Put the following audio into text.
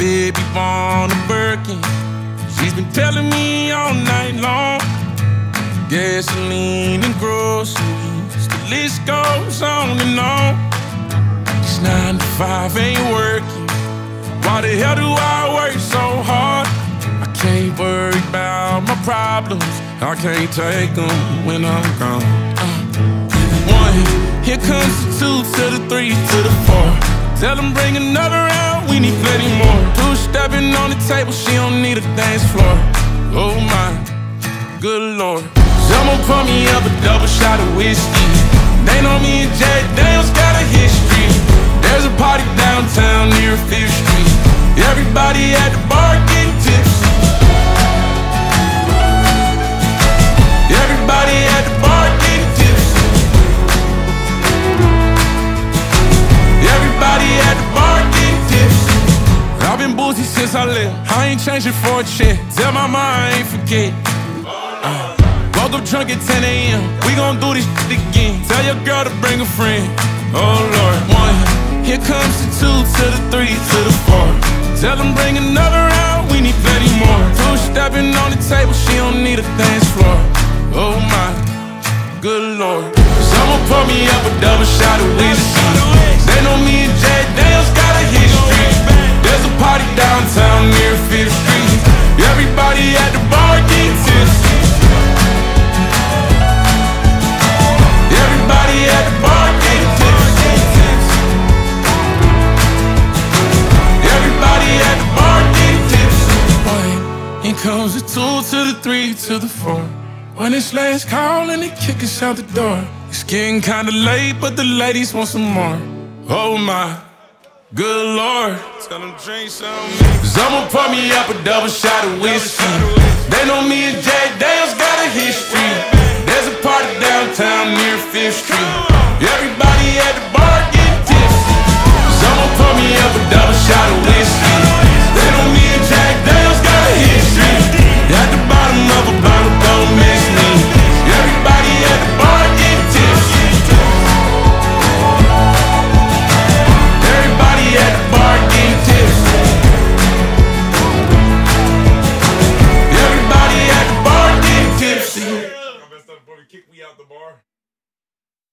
baby born a Birkin. She's been telling me all night long. Gasoline and groceries, the list goes on and on. This 9 to 5 ain't working. Why the hell do I work so hard? I can't worry about my problems. I can't take them when I'm gone. 1, here comes the 2 to the 3 to the 4. Tell them bring another round, we need plenty more. 2 stepping on the table, she don't need a dance floor. Oh my, good Lord. Someone pour me up a double shot of whiskey. They know me and Jack Daniels got a history. There's a party downtown near 5th Street. Everybody at the bar getting tipsy. Everybody at the bar getting tipsy. Everybody at the bar getting tipsy. I've been boozy since I left. I ain't changing for a check. Tell my mom I ain't forget. Woke up drunk at 10 a.m. We gon' do this shit again. Tell your girl to bring a friend. Oh Lord. 1, here comes the 2 to the 3 to the 4. Tell them bring another round, we need plenty more. 2 stepping on the table, she don't need a dance floor. Oh my, good Lord. Someone pour me up a double shot of whiskey. They know me and Jack Daniels got a history. There's a party downtown near 5th Street. Everybody at the bar getting tipsy. Everybody at the bar getting tipsy. Everybody at the bar getting tipsy. Here comes the 2 to the 3 to the 4. When it's last call and they kick us out the door. It's getting kinda late, but the ladies want some more. Oh my, good Lord. Tell them drink some. Someone pour me up a double shot of whiskey. They know me and Jack Daniels got a history. There's a party downtown near 5th Street. Everybody at the bar